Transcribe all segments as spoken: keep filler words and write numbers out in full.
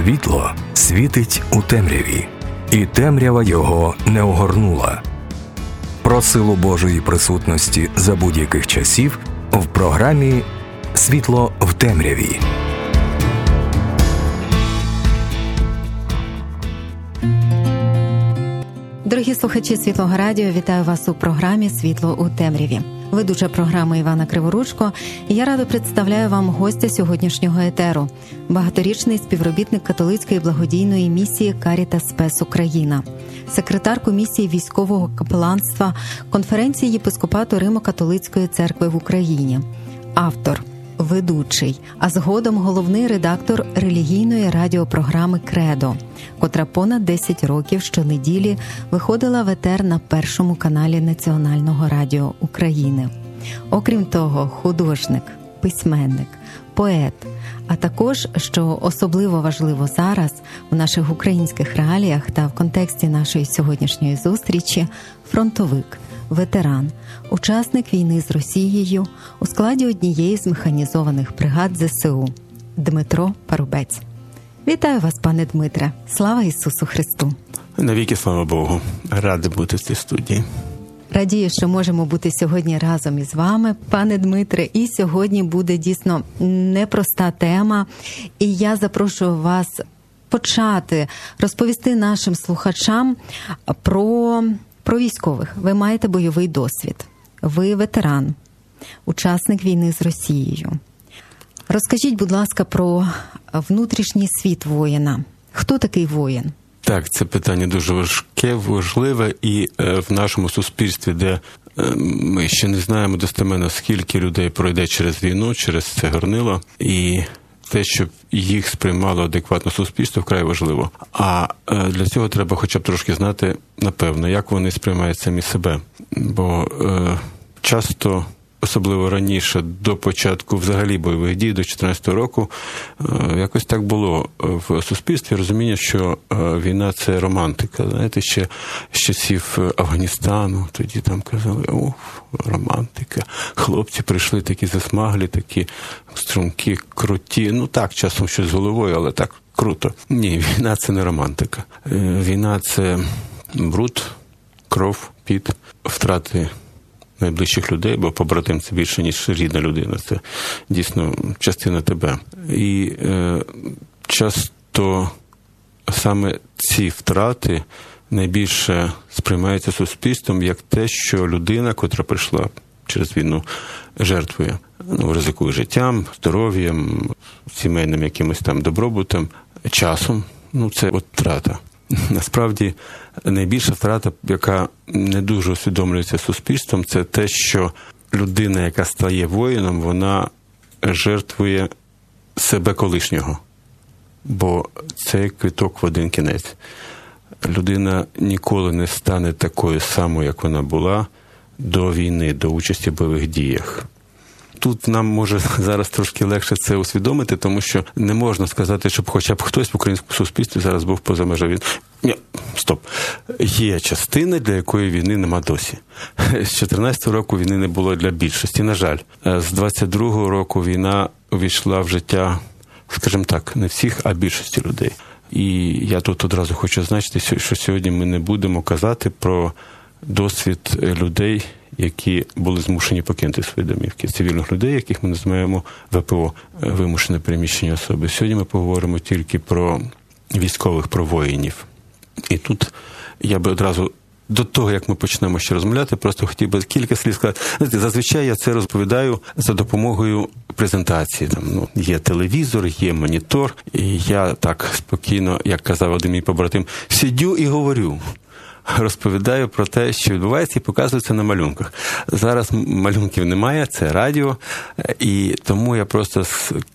Світло світить у темряві, і темрява його не огорнула. Про силу Божої присутності за будь-яких часів в програмі «Світло в темряві». Дорогі слухачі Світлого радіо, вітаю вас у програмі «Світло у темряві». Ведуча програми Івана Криворучко, і я радо представляю вам гостя сьогоднішнього етеру – багаторічний співробітник католицької благодійної місії «Карітас Спес Україна», секретар комісії військового капеланства Конференції єпископату Римо-католицької церкви в Україні, автор, ведучий, а згодом головний редактор релігійної радіопрограми «Кредо», котра понад десять років щонеділі виходила в етер на першому каналі Національного радіо України. Окрім того, художник, письменник, поет, а також, що особливо важливо зараз в наших українських реаліях та в контексті нашої сьогоднішньої зустрічі, фронтовик, ветеран, учасник війни з Росією у складі однієї з механізованих бригад зе се у Дмитро Парубець. Вітаю вас, пане Дмитре. Слава Ісусу Христу! Навіки слава Богу. Радий бути в цій студії. Радію, що можемо бути сьогодні разом із вами, пане Дмитре. І сьогодні буде дійсно непроста тема. І я запрошую вас почати розповісти нашим слухачам про, про військових. Ви маєте бойовий досвід. Ви ветеран, учасник війни з Росією. Розкажіть, будь ласка, про внутрішній світ воїна. Хто такий воїн? Так, це питання дуже важке, важливе, і е, в нашому суспільстві, де е, ми ще не знаємо достеменно, скільки людей пройде через війну, через це горнило, і те, щоб їх сприймало адекватно суспільство, вкрай важливо. А е, для цього треба хоча б трошки знати, напевно, як вони сприймають самі себе. Бо е, часто, особливо раніше, до початку взагалі бойових дій, до чотирнадцятого року, якось так було в суспільстві розуміння, що війна – це романтика. Знаєте, ще з часів Афганістану, тоді там казали, о, романтика. Хлопці прийшли такі засмаглі, такі стрункі, круті. Ну так, часом щось з головою, але так круто. Ні, війна – це не романтика. Війна – це бруд, кров, піт, втрати найближчих людей, бо побратим – це більше, ніж рідна людина. Це дійсно частина тебе. І е, часто саме ці втрати найбільше сприймаються суспільством як те, що людина, котра прийшла через війну, жертвує. Ну, ризикує життям, здоров'ям, сімейним якимось там добробутом, часом. Ну, це от втрата. Насправді, найбільша втрата, яка не дуже усвідомлюється суспільством, це те, що людина, яка стає воїном, вона жертвує себе колишнього. Бо це квиток в один кінець. Людина ніколи не стане такою самою, як вона була до війни, до участі в бойових діях. Тут нам може зараз трошки легше це усвідомити, тому що не можна сказати, щоб хоча б хтось в українському суспільстві зараз був поза межами війни. Ні, стоп. Є частина, для якої війни нема досі. З чотирнадцятого року війни не було для більшості, на жаль. З двадцять другого року війна увійшла в життя, скажімо так, не всіх, а більшості людей. І я тут одразу хочу зазначити, що сьогодні ми не будемо казати про досвід людей, які були змушені покинути свої домівки, цивільних людей, яких ми називаємо ве пе о, вимушено переміщені особи. Сьогодні ми поговоримо тільки про військових, про воїнів. І тут я би одразу, до того, як ми почнемо ще розмовляти, просто хотів би кілька слів сказати. Знаєте, зазвичай я це розповідаю за допомогою презентації. Там, ну, є телевізор, є монітор, і я так спокійно, як казав один мій побратим, сидю і говорю. Розповідаю про те, що відбувається, і показується на малюнках. Зараз малюнків немає, це радіо, і тому я просто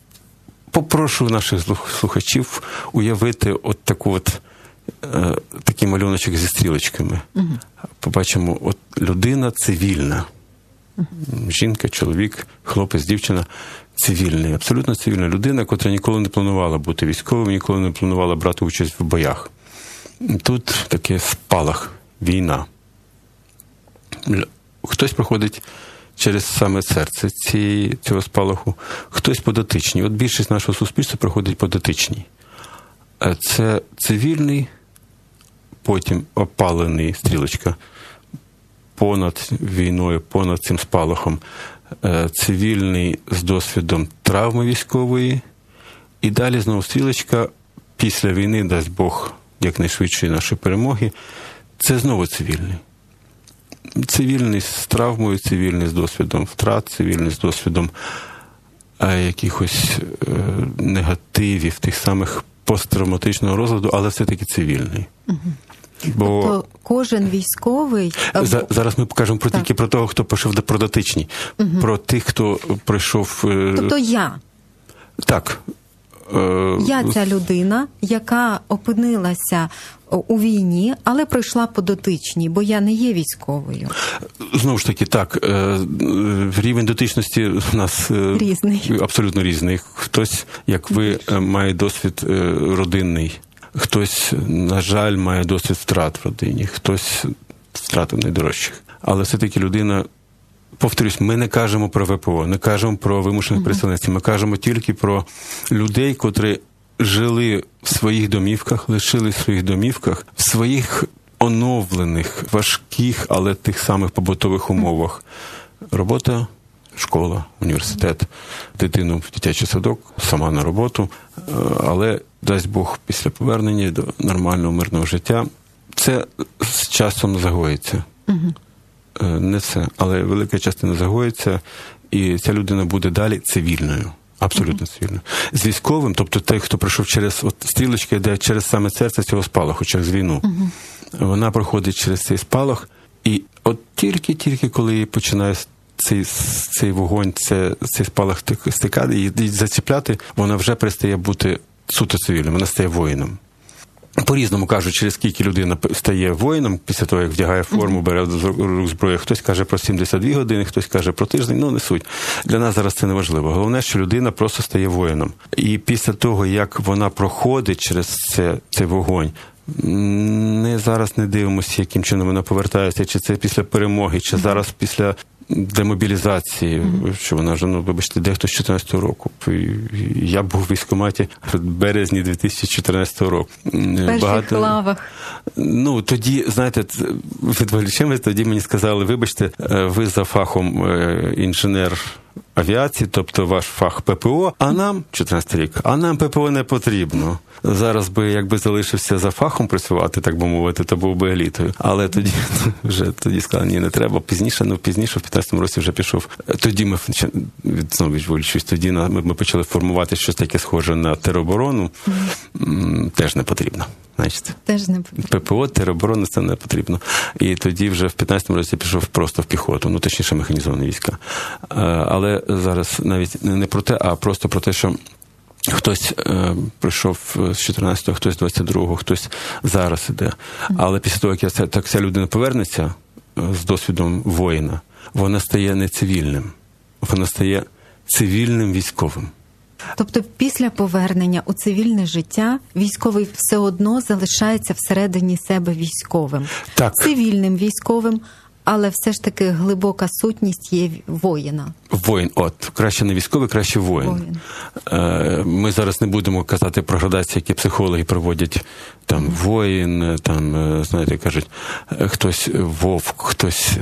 попрошу наших слухачів уявити от таку от, е, такий малюночок зі стрілочками. Угу. Побачимо, от людина цивільна. Угу. Жінка, чоловік, хлопець, дівчина цивільний, абсолютно цивільна людина, котра ніколи не планувала бути військовим, ніколи не планувала брати участь в боях. Тут таке спалах, війна. Хтось проходить через саме серце цієї, цього спалаху, хтось по дотичній. От більшість нашого суспільства проходить по дотичній. Це цивільний, потім опалений, стрілочка, понад війною, понад цим спалахом, цивільний з досвідом травми військової, і далі знову стрілочка, після війни, дасть Бог, якнайшвидшої нашої перемоги, це знову цивільний. Цивільний з травмою, цивільний з досвідом втрат, цивільний з досвідом а, якихось е, негативів, тих самих посттравматичного розладу, але все-таки цивільний. Угу. Бо тобто кожен військовий... За, зараз ми покажемо про тільки про того, хто пішов до продатичні, угу. про тих, хто пройшов... Е... Тобто я. Так. Я ця людина, яка опинилася у війні, але пройшла по дотичній, бо я не є військовою. Знову ж таки, так, рівень дотичності у нас різний. Абсолютно різний. Хтось, як ви, має досвід родинний, хтось, на жаль, має досвід втрат в родині, хтось втратив найдорожчих. Але все-таки людина... Повторюсь, ми не кажемо про ВПО, не кажемо про вимушених переселенців, ми кажемо тільки про людей, котрі жили в своїх домівках, лишились в своїх домівках, в своїх оновлених, важких, але тих самих побутових умовах. Робота, школа, університет, дитину в дитячий садок, сама на роботу, але, дасть Бог, після повернення до нормального, мирного життя, це з часом загоїться. Не все, але велика частина загоїться, і ця людина буде далі цивільною, абсолютно uh-huh. цивільною. З військовим, тобто той, хто пройшов через, от стрілочка йде через саме серце цього спалаху, через війну. Uh-huh. Вона проходить через цей спалах, і от тільки-тільки, коли починає цей, цей вогонь, цей, цей спалах стикати і заціпляти, вона вже перестає бути суто цивільною, вона стає воїном. По-різному кажуть, через скільки людина стає воїном, після того, як вдягає форму, бере з рук зброю. Хтось каже про сімдесят дві години, хтось каже про тиждень, ну не суть. Для нас зараз це не важливо. Головне, що людина просто стає воїном. І після того, як вона проходить через це, цей вогонь, не зараз не дивимося, яким чином вона повертається, чи це після перемоги, чи зараз після демобілізації, mm-hmm. що вона вже, ну, вибачте, дехто з чотирнадцятого року. Я був в військкоматі в березні дві тисячі чотирнадцятого року. В перших Багато... лавах. Ну, тоді, знаєте, відволічемо, тоді мені сказали, вибачте, ви за фахом інженер авіації, тобто ваш фах ППО, а нам, чотирнадцятий рік, а нам ППО не потрібно. Зараз би, якби залишився за фахом працювати, так би мовити, то був би елітою. Але тоді вже тоді сказали, ні, не треба. Пізніше, ну пізніше, в п'ятнадцятому році вже пішов. Тоді ми, знову відволічусь, тоді ми, ми почали формувати щось таке схоже на тероборону. Mm. Теж не потрібно. Значить, теж не потрібно. ППО, тероборони, це не потрібно. І тоді вже в п'ятнадцятому році пішов просто в піхоту, ну точніше механізовані війська. Але зараз навіть не про те, а просто про те, що хтось е, прийшов з чотирнадцятого, хтось з двадцять другого, хтось зараз іде. Але після того, як ця, так ця людина повернеться з досвідом воїна, вона стає не цивільним, вона стає цивільним військовим. Тобто після повернення у цивільне життя військовий все одно залишається всередині себе військовим. Так. Цивільним військовим, але все ж таки глибока сутність є воїна. Воїн, от, краще не військовий, краще воїн. воїн. Ми зараз не будемо казати про градації, які психологи проводять. Там воїн, там, знаєте, кажуть, хтось вовк, хтось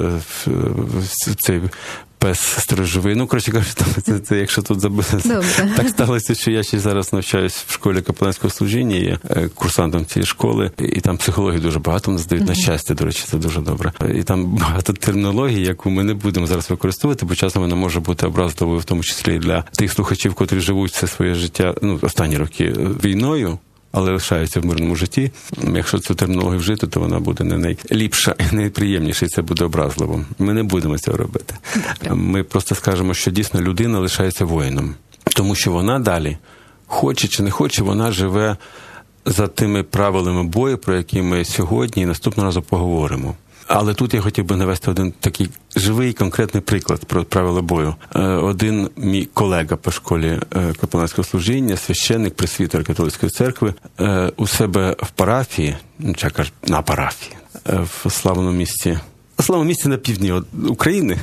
цей пес сторожовий. Ну, коротше кажуть, це, це якщо тут забили. Так сталося, що я ще зараз навчаюсь в школі капеланського служіння, є курсантом цієї школи, і там психології дуже багато нас дають, mm-hmm. на щастя, до речі, це дуже добре. І там багато термінології, яку ми не будемо зараз використовувати, бо часом вона може бути образливою, в тому числі і для тих слухачів, котрі живуть все своє життя, ну, останні роки війною, але лишаються в мирному житті. Якщо цю термінологію вжити, то вона буде не найліпша і найприємніша, і це буде образливо. Ми не будемо цього робити. Ми просто скажемо, що дійсно людина лишається воїном. Тому що вона далі, хоче чи не хоче, вона живе за тими правилами бою, про які ми сьогодні і наступного разу поговоримо. Але тут я хотів би навести один такий живий конкретний приклад про правила бою. Один мій колега по школі капеланського служіння, священник, пресвітер католицької церкви, у себе в парафії, ну, чи кажуть, на парафії, в славному місті словом, місці на півдні України.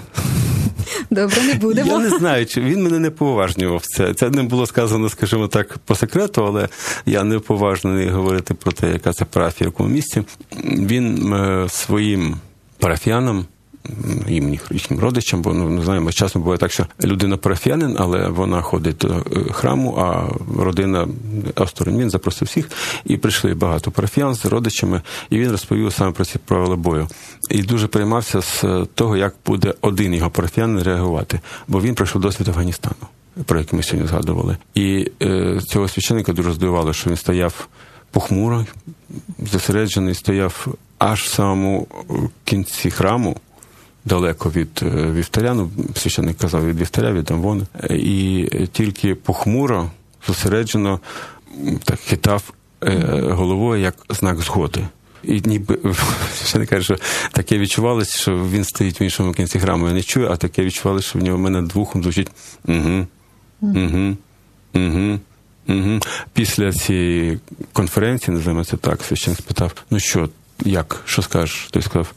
Добре, не будемо. Я не знаю, чи він мене не поважнював. Це, це не було сказано, скажімо так, по секрету, але я не уповажнений говорити про те, яка це парафія, в якому місці. Він е, своїм парафіянам, їм, їхнім родичам, бо, ну, не знаємо, часом буває так, що людина парафіянин, але вона ходить до храму, а родина осторонь. Він запросив всіх, і прийшли багато парафіян з родичами, і він розповів саме про ці правила бою. І дуже переймався з того, як буде один його парафіянин реагувати, бо він пройшов досвід Афганістану, про який ми сьогодні згадували. І е, цього священника дуже здивувало, що він стояв похмуро, зосереджений, стояв аж в самому кінці храму, далеко від вівтаря, ну, священник казав, від вівтаря, від амвони, і тільки похмуро, зосереджено так хитав головою як знак згоди. І ніби, священник каже, що таке відчувалося, що він стоїть в іншому кінці храму і не чує, а таке відчувалося, що в нього в мене над вухом звучить «угу, угу, угу». Угу. Після цієї конференції, називаємо це так, священник спитав, ну що, як, що скажеш? Той сказав,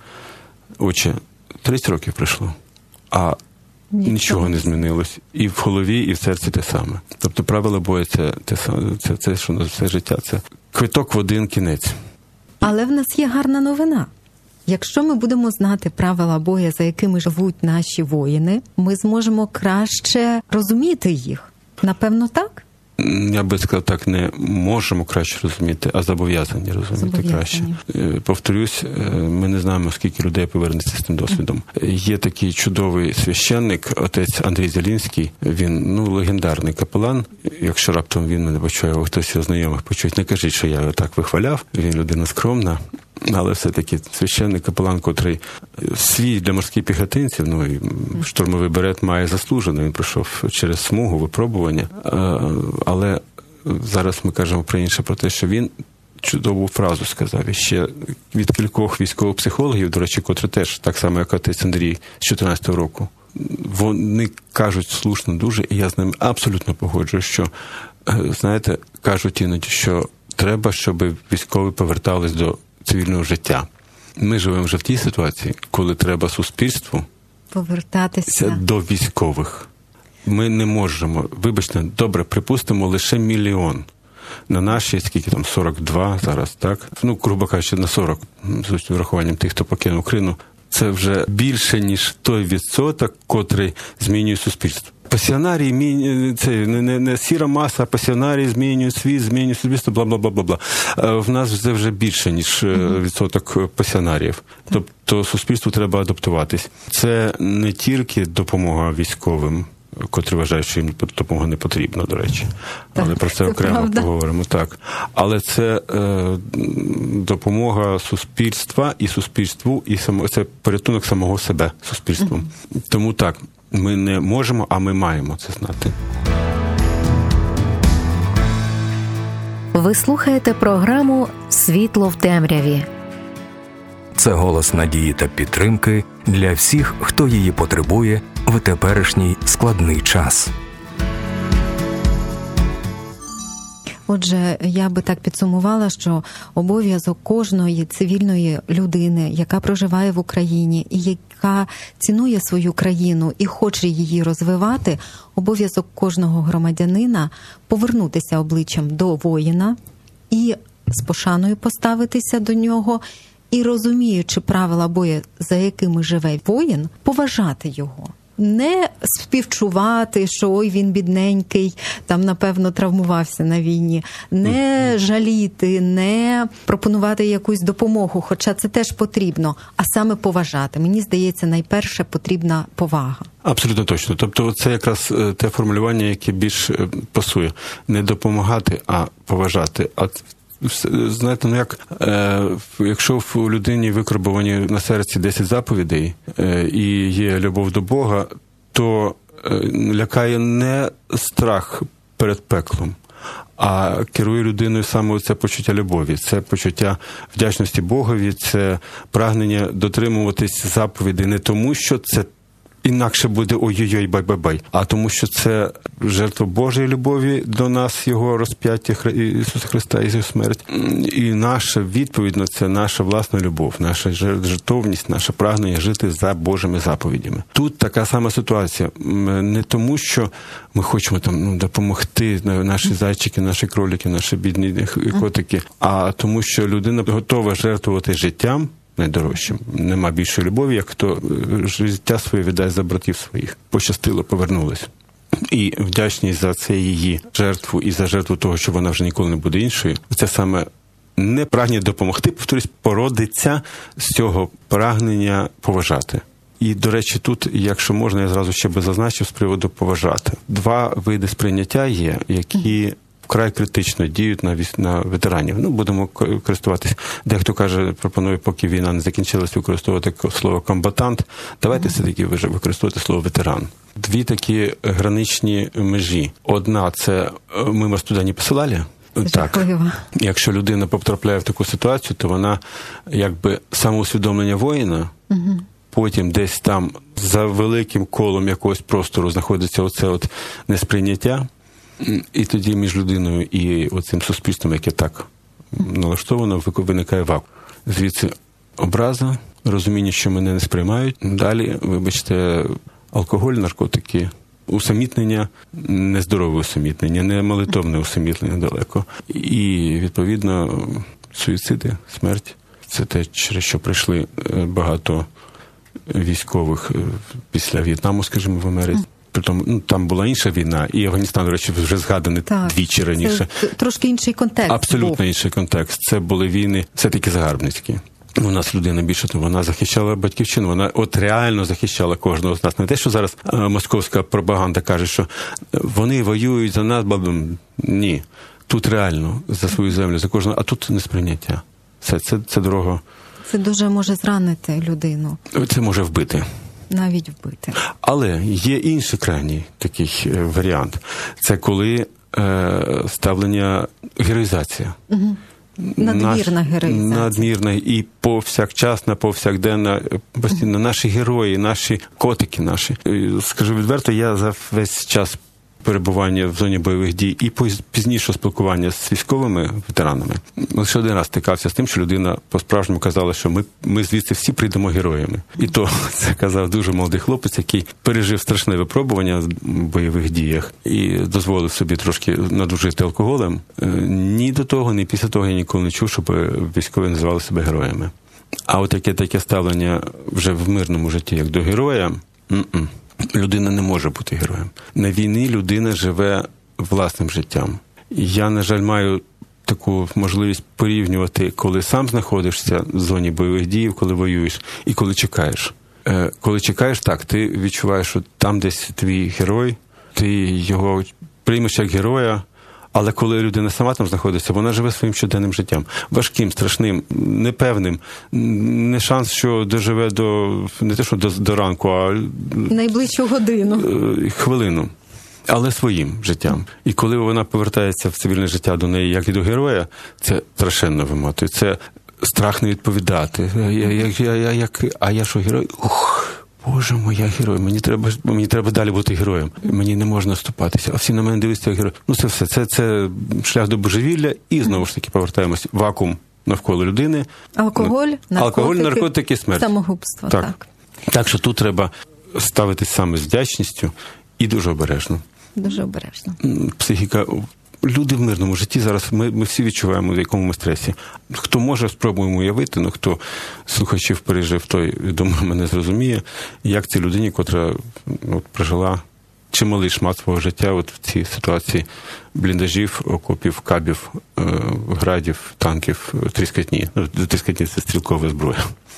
отче, тридцять років пройшло, а нічого, нічого не змінилось. І в голові, і в серці те саме. Тобто правила бою це, це, це, це що на все життя, це квиток в один кінець. Але в нас є гарна новина. Якщо ми будемо знати правила бою, за якими живуть наші воїни, ми зможемо краще розуміти їх. Напевно, так? Я би сказав так, не можемо краще розуміти, а зобов'язані розуміти зобов'язані. краще. Повторюсь, ми не знаємо, скільки людей повернеться з тим досвідом. Є такий чудовий священник, отець Андрій Зелінський, він, ну, легендарний капелан. Якщо раптом він мене почує, або хтось його знайомих почує, не кажіть, що я його так вихваляв, він людина скромна. Але все-таки священник капелан, котрий свій для морських піхотинців, ну, і штурмовий берет має заслужено, він пройшов через смугу, випробування. Але зараз ми кажемо про інше, про те, що він чудову фразу сказав. І ще від кількох військових психологів, до речі, котрі теж, так само, як отець Андрій з чотирнадцятого року, вони кажуть слушно дуже, і я з ними абсолютно погоджуюсь, що, знаєте, кажуть іноді, що треба, щоб військові повертались до цивільного життя. Ми живемо вже в тій ситуації, коли треба суспільству повертатися до військових. Ми не можемо, вибачте, добре, припустимо, лише мільйон. На наші, скільки там, сорок два зараз, так? Ну, грубо кажучи, на сорок, з врахуванням тих, хто покинув Україну. Це вже більше, ніж той відсоток, котрий змінює суспільство. Пасіонарії, це не, не, не сіра маса, а пасіонарії змінюють світ, змінюють суспільство, бла-бла-бла-бла. В нас це вже більше, ніж відсоток пасіонарів. Тобто суспільству треба адаптуватись. Це не тільки допомога військовим, котрі вважають, що їм допомога не потрібна, до речі. Але так, про це, це окремо правда. Поговоримо. Так. Але це е, допомога суспільства і суспільству, і само, це порятунок самого себе суспільством. Mm-hmm. Тому так, ми не можемо, а ми маємо це знати. Ви слухаєте програму «Світло в темряві». Це голос надії та підтримки для всіх, хто її потребує в теперішній складний час. Отже, я би так підсумувала, що обов'язок кожної цивільної людини, яка проживає в Україні і яка цінує свою країну і хоче її розвивати, обов'язок кожного громадянина повернутися обличчям до воїна і з пошаною поставитися до нього, і розуміючи правила бою, за якими живе воїн, поважати його. Не співчувати, що ой, він бідненький, там, напевно, травмувався на війні. Не жаліти, не пропонувати якусь допомогу, хоча це теж потрібно, а саме поважати. Мені здається, найперше потрібна повага. Абсолютно точно. Тобто це якраз те формулювання, яке більш пасує. Не допомагати, а поважати. А знаєте, ну як, е, якщо в людині викарбовані на серці десять заповідей е, і є любов до Бога, то е, лякає не страх перед пеклом, а керує людиною саме це почуття любові, це почуття вдячності Богові, це прагнення дотримуватись заповідей не тому, що це інакше буде ой-ой-ой, бай-бай-бай, а тому що це жертва Божої любові до нас, Його розп'яття Ісуса Христа і Його смерть. І наша відповідь на це, наша власна любов, наша жертовність, наше прагнення жити за Божими заповідями. Тут така сама ситуація. Не тому, що ми хочемо там ну, допомогти наші зайчики, наші кролики, наші бідні котики, а тому, що людина готова жертвувати життям найдорожчим. Нема більшої любові, як хто життя своє віддасть за братів своїх. Пощастило, повернулась. І вдячність за це її жертву і за жертву того, що вона вже ніколи не буде іншою. Це саме не прагнення допомогти, повторюсь, породиться з цього прагнення поважати. І, до речі, тут, якщо можна, я зразу ще би зазначив з приводу поважати. Два види сприйняття є, які вкрай критично діють на, на ветеранів. Ну, будемо користуватись. Дехто каже, пропонує, поки війна не закінчилась, використовувати слово «комбатант». Давайте mm-hmm. все-таки використовувати слово «ветеран». Дві такі граничні межі. Одна – це «ми вас туди не посилали». Так. Якщо людина потрапляє в таку ситуацію, то вона якби самоусвідомлення воїна, mm-hmm. потім десь там за великим колом якогось простору знаходиться оце от несприйняття, і тоді між людиною і оцим суспільством, яке так налаштовано, виникає вакуум. Звідси образа, розуміння, що мене не сприймають. Далі, вибачте, алкоголь, наркотики, усамітнення, нездорове усамітнення, не молитовне усамітнення далеко. І, відповідно, суїциди, смерть. Це те, через що прийшли багато військових після В'єтнаму, скажімо, в Америці. Притом, ну, там була інша війна, і Афганістан, до речі, вже згаданий так, двічі раніше. Це трошки інший контекст. Абсолютно був. інший контекст. Це були війни все-таки загарбницькі. У нас людина більше, то вона захищала батьківщину, вона от реально захищала кожного з нас. Не те, що зараз а, московська пропаганда каже, що вони воюють за нас, бабам. Ні. Тут реально за свою землю, за кожного, а тут несприйняття. Це, це, це дорога. Це дуже може зранити людину. Це може вбити. Навіть вбити. Але є інший крайній такий варіант. Це коли е, ставлення героїзація. Угу. Надмірна героїзація. Надмірна і повсякчасна, повсякденна, постійно наші герої, наші котики наші. Скажу відверто, я за весь час перебування в зоні бойових дій і пізніше спілкування з військовими ветеранами. Лише один раз стикався з тим, що людина по-справжньому казала, що ми, ми звідси всі прийдемо героями. І то це казав дуже молодий хлопець, який пережив страшне випробування в бойових діях і дозволив собі трошки надужити алкоголем. Ні до того, ні після того я ніколи не чув, щоб військові називали себе героями. А от яке таке ставлення вже в мирному житті, як до героя, м-м. Людина не може бути героєм. На війні людина живе власним життям. Я, на жаль, маю таку можливість порівнювати, коли сам знаходишся в зоні бойових дій, коли воюєш, і коли чекаєш. Коли чекаєш, так, ти відчуваєш, що там десь твій герой, ти його приймеш як героя, але коли людина сама там знаходиться, вона живе своїм щоденним життям. Важким, страшним, непевним. Не шанс, що доживе до, не те, що до, до ранку, а найближчу годину. Хвилину. Але своїм життям. І коли вона повертається в цивільне життя до неї, як і до героя, це страшенно виматує. Це страх не відповідати. Я, я, я, я, як, а я що, герой? Ух! Боже мой, я герой, мені треба, мені треба далі бути героєм. Мені не можна ступатися. А всі на мене дивляться як герой. Ну це все, це, це шлях до божевілля. І знову ж таки повертаємось. Вакуум навколо людини. Алкоголь, наркотики, Алкоголь, наркотики, смерть. Самогубство. Так. Так. Так що тут треба ставитись саме з вдячністю і дуже обережно. Дуже обережно. Психіка... Люди в мирному житті зараз, ми, ми всі відчуваємо, в якому ми стресі. Хто може, спробуємо уявити, ну хто слухачів пережив, той, думаю, мене зрозуміє, як цій людині, котра от, прожила чималий шмат свого життя от в цій ситуації бліндажів, окопів, кабів, е, градів, танків, тріскотні. Ну, тріскотні – це стрілкова зброя.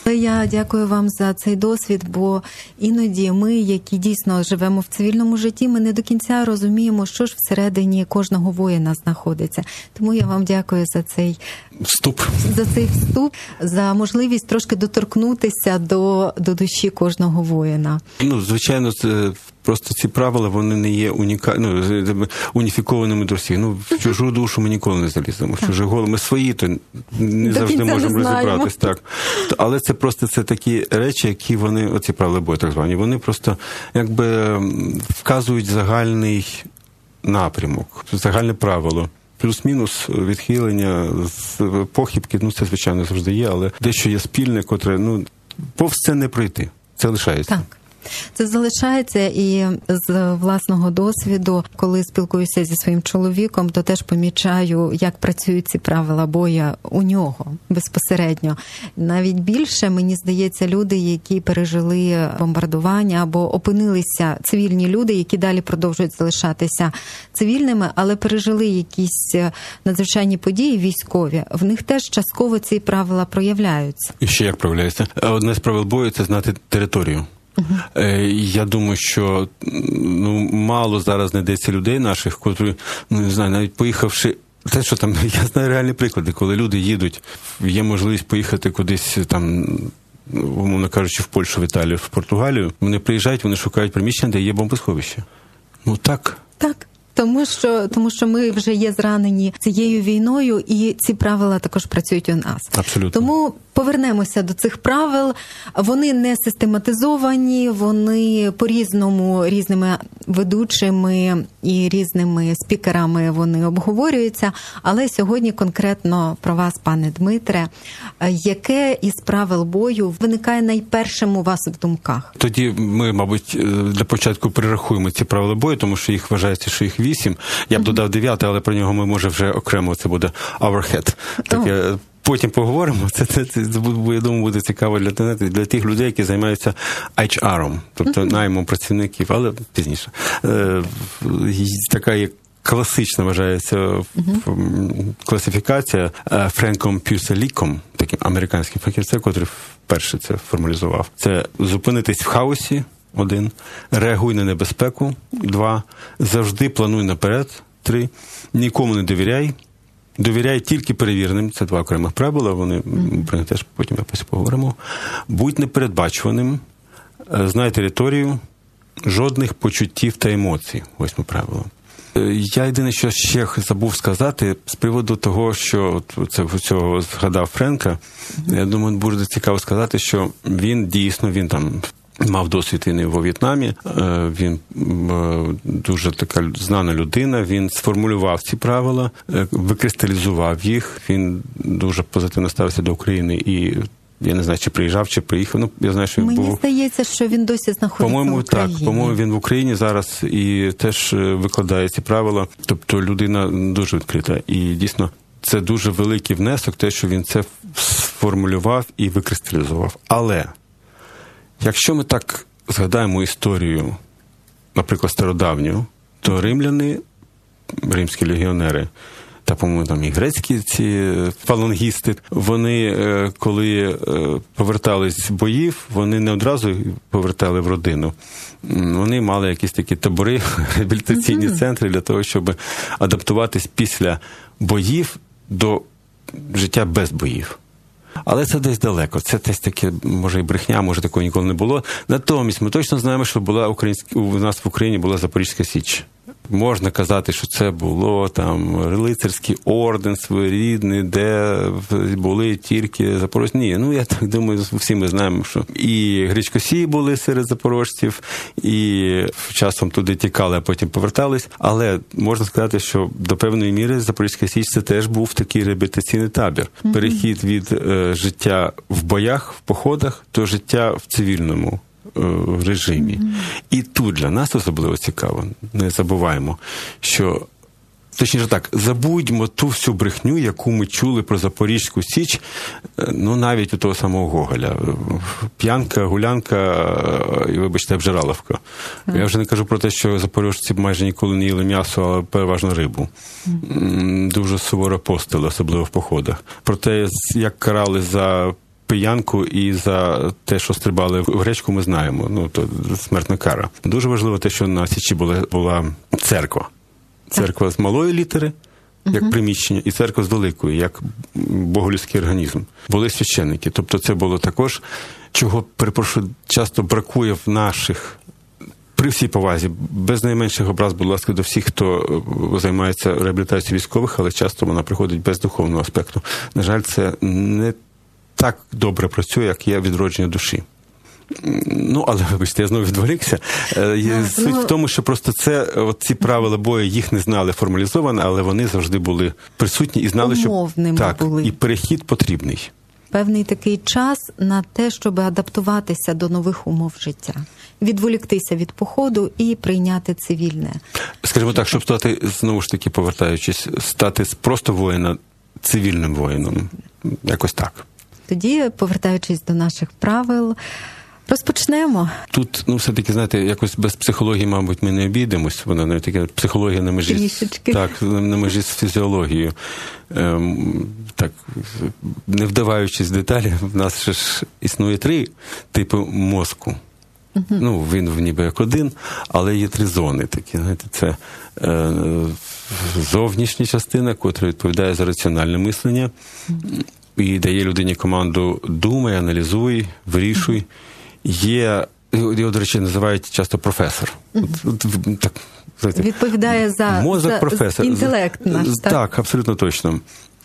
Я дякую вам за цей досвід, бо іноді ми, які дійсно живемо в цивільному житті, ми не до кінця розуміємо, що ж всередині кожного воїна знаходиться. Тому я вам дякую за цей вступ, за цей вступ, за можливість трошки доторкнутися до, до душі кожного воїна. Ну, звичайно, це просто ці правила, вони не є уніка... ну, уніфікованими до всіх. Ну, в чужу душу ми ніколи не заліземо. В чуже голову ми свої, то не до завжди можемо не розібратись. Так. Але це це просто це такі речі, які вони, оці правила бою так звані, вони просто якби вказують загальний напрямок, загальне правило. Плюс-мінус відхилення, похибки, ну це, звичайно, завжди є, але дещо є спільне, котре, ну, повз це не пройти. Це лишається. Так. Це залишається, і з власного досвіду, коли спілкуюся зі своїм чоловіком, то теж помічаю, як працюють ці правила бою у нього безпосередньо. Навіть більше, мені здається, люди, які пережили бомбардування або опинилися, цивільні люди, які далі продовжують залишатися цивільними, але пережили якісь надзвичайні події військові, в них теж частково ці правила проявляються. І ще як проявляється? Одне з правил бою – це знати територію. Uh-huh. Я думаю, що ну, мало зараз знайдеться людей наших, котрі, ну, не знаю, навіть поїхавши, те, що там, я знаю реальні приклади, коли люди їдуть, є можливість поїхати кудись там, умовно кажучи, в Польщу, в Італію, в Португалію, вони приїжджають, вони шукають приміщення, де є бомбосховище. Ну так. Так. Тому що, тому що ми вже є зранені цією війною, і ці правила також працюють у нас. Абсолютно. Тому повернемося до цих правил. Вони не систематизовані, вони по-різному, різними ведучими і різними спікерами вони обговорюються. Але сьогодні конкретно про вас, пане Дмитре, яке із правил бою виникає найпершим у вас в думках? Тоді ми, мабуть, для початку перерахуємо ці правила бою, тому що їх вважається, що їх вісім. Я б додав дев'яте, але про нього ми, може, вже окремо, це буде overhead. Таке, потім поговоримо. Це, це, це, я думаю, буде цікаво для, для тих людей, які займаються ейч ар-ом, тобто uh-huh. наймом працівників, але пізніше. Е, така є класична, вважається, uh-huh. класифікація Френком Пюрселіком, таким американським фахівцем, який вперше це формалізував. Це зупинитись в хаосі, один, реагуй на небезпеку, два, завжди плануй наперед, три, нікому не довіряй, довіряй тільки перевіреним, це два окремих правила, вони mm-hmm. про них теж потім якось поговоримо. Будь непередбачуваним, знай територію, жодних почуттів та емоцій, восьме правило. Я єдине, що ще забув сказати з приводу того, що це цього згадав Френка, mm-hmm. я думаю, буде цікаво сказати, що він дійсно, він там мав досвід війни во В'єтнамі, він дуже така знана людина, він сформулював ці правила, викристалізував їх, він дуже позитивно ставився до України і я не знаю, чи приїжджав, чи приїхав. Ну, я знаю, що він Мені був... здається, що він досі знаходиться по-моєму, в Україні. Так, по-моєму, він в Україні зараз і теж викладає ці правила. Тобто людина дуже відкрита. І дійсно, це дуже великий внесок, те, що він це сформулював і викристалізував. Але якщо ми так згадаємо історію, наприклад, стародавню, то римляни, римські легіонери, та, по-моєму, там і грецькі ці фалангісти, вони, коли повертались з боїв, вони не одразу повертали в родину. Вони мали якісь такі табори, реабілітаційні mm-hmm. центри для того, щоб адаптуватись після боїв до життя без боїв. Але це десь далеко. Це десь таке, може, і брехня, може, такого ніколи не було. Натомість ми точно знаємо, що була українська, у нас в Україні була Запорізька Січ. Можна казати, що це було там лицарський орден своєрідний, де були тільки запорожці. Ні, ну я так думаю, всі ми знаємо, що і гречкосії були серед запорожців, і часом туди тікали, а потім повертались. Але можна сказати, що до певної міри Запорізька Січ це теж був такий реабілітаційний табір. Mm-hmm. Перехід від е, життя в боях, в походах, до життя в цивільному в режимі. Mm-hmm. І тут для нас особливо цікаво, не забуваємо, що, точніше так, забудьмо ту всю брехню, яку ми чули про Запорізьку Січ, ну, навіть у того самого Гоголя. П'янка, гулянка і, вибачте, обжираловка. Mm-hmm. Я вже не кажу про те, що запорожці майже ніколи не їли м'ясо, а переважно рибу. Mm-hmm. Дуже суворо постили, особливо в походах. Про те, як карали за пиянку і за те, що стрибали в гречку, ми знаємо. Ну, то смертна кара. Дуже важливо те, що на Січі була, була церква. Церква з малої літери, як uh-huh. приміщення, і церква з великої, як боголюдський організм. Були священники. Тобто це було також, чого, перепрошую, часто бракує в наших, при всій повазі, без найменших образ, будь ласка, до всіх, хто займається реабілітацією військових, але часто вона приходить без духовного аспекту. На жаль, це не так добре працює, як є відродження душі. Ну, але, вибачте, я знову відволікся. Так, Суть ну... в тому, що просто це, от ці правила бою, їх не знали формалізовано, але вони завжди були присутні і знали, умовними що так, були. І перехід потрібний. Певний такий час на те, щоб адаптуватися до нових умов життя. Відволіктися від походу і прийняти цивільне. Скажімо так, щоб стати, знову ж таки, повертаючись, стати з просто воїна цивільним воїном. Якось так. Тоді, повертаючись до наших правил, розпочнемо. Тут, ну, все-таки, знаєте, якось без психології, мабуть, ми не обійдемось. Вона не така психологія на межі, Трішечки. так, на межі з фізіологією. Ем, так, не вдаваючись в деталі, в нас ж існує три типи мозку. Uh-huh. Ну, він ніби як один, але є три зони такі, знаєте, це е, зовнішня частина, котра відповідає за раціональне мислення, uh-huh. і дає людині команду «думай, аналізуй, вирішуй». Uh-huh. Є, його, до речі, називають часто професор. Uh-huh. От, от, так, знаєте, відповідає за, мозок за професор. інтелект наш. Так? Так, абсолютно точно.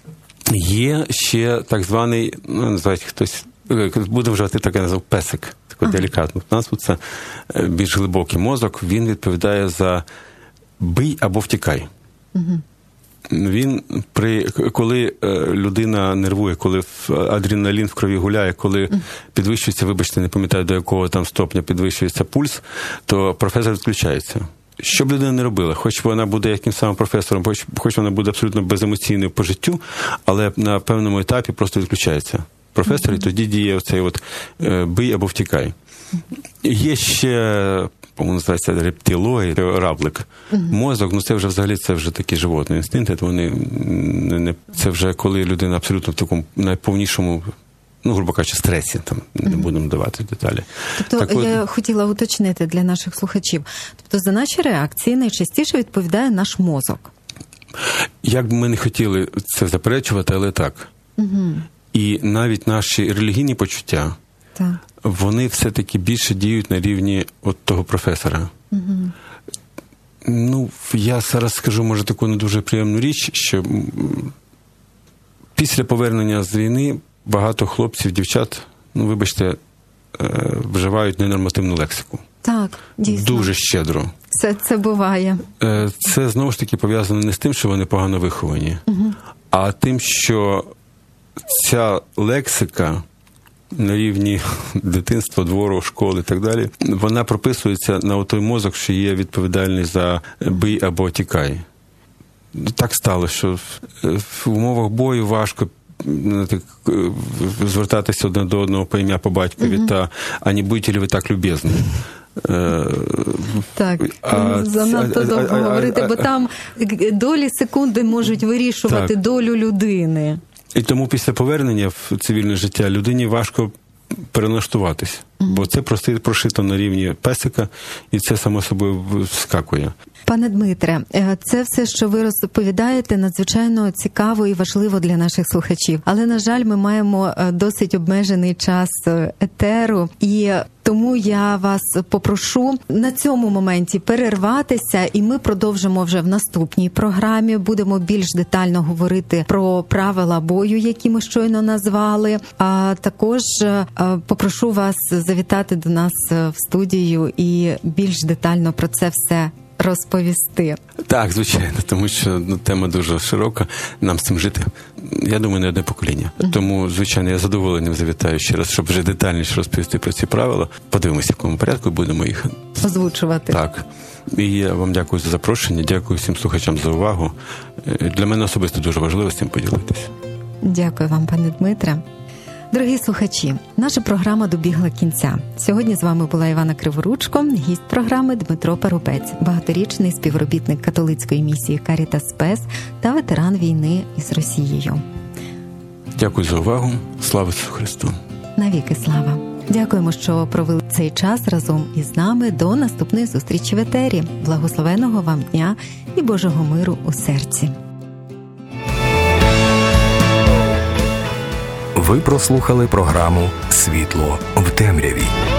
Є ще так званий, ну, називають хтось, будемо вживати таке назву песик, таку ага. делікатну назву, це більш глибокий мозок, він відповідає за бий або втікай. Угу. Він, при, коли людина нервує, коли адреналін в крові гуляє, коли угу. підвищується, вибачте, не пам'ятаю, до якого там стопня підвищується пульс, то професор відключається. Що б людина не робила, хоч вона буде яким самим професором, хоч, хоч вона буде абсолютно беземоційною по життю, але на певному етапі просто відключається професор, mm-hmm. і тоді діє оцей от е, бий або втікай. Є ще, по-моєму, називається рептилоїд, раблик. Mm-hmm. Мозок, ну це вже взагалі, це вже такі животні інстинкти, вони не, не, це вже коли людина абсолютно в такому найповнішому, ну, грубо кажучи, стресі, там, не будемо давати деталі. Тобто, так, я от... хотіла уточнити для наших слухачів. Тобто, за наші реакції найчастіше відповідає наш мозок. Як би ми не хотіли це заперечувати, але так. Угу. І навіть наші релігійні почуття, так. вони все-таки більше діють на рівні от того професора. Угу. Ну, я зараз скажу, може, таку не дуже приємну річ, що після повернення з війни багато хлопців, дівчат, ну, вибачте, вживають ненормативну лексику. Так, дійсно. Дуже щедро. Це, це буває. Це, знову ж таки, пов'язано не з тим, що вони погано виховані, угу. а тим, що ця лексика на рівні дитинства, двору, школи і так далі, вона прописується на той мозок, що є відповідальний за бий або тікай. Так стало, що в умовах бою важко звертатися одне до одного по ім'я, по батькові, угу. та «а не будете ли ви так любезні?» Так, а, занадто довго а, говорити, а, а, бо там долі секунди можуть вирішувати так. долю людини. І тому після повернення в цивільне життя людині важко перелаштуватись, угу. бо це просто прошито на рівні песика, і це само собою вскакує. Пане Дмитре, це все, що ви розповідаєте, надзвичайно цікаво і важливо для наших слухачів. Але, на жаль, ми маємо досить обмежений час етеру, і тому я вас попрошу на цьому моменті перерватися, і ми продовжимо вже в наступній програмі. Будемо більш детально говорити про правила бою, які ми щойно назвали. А також попрошу вас завітати до нас в студію і більш детально про це все розповісти. Так, звичайно, тому що ну, тема дуже широка, нам з цим жити, я думаю, не одне покоління. Uh-huh. Тому, звичайно, я з задоволенням завітаю ще раз, щоб вже детальніше розповісти про ці правила. Подивимося, в якому порядку будемо їх озвучувати. Так. І я вам дякую за запрошення, дякую всім слухачам за увагу. Для мене особисто дуже важливо з цим поділитися. Дякую вам, пане Дмитре. Дорогі слухачі, наша програма добігла кінця. Сьогодні з вами була Івана Криворучко, гість програми Дмитро Парубець, багаторічний співробітник католицької місії Карітас Спес та ветеран війни із Росією. Дякую за увагу. Слава Ісусу Христу! Навіки слава! Дякуємо, що провели цей час разом із нами. До наступної зустрічі в етері. Благословеного вам дня і Божого миру у серці! Ви прослухали програму «Світло в темряві».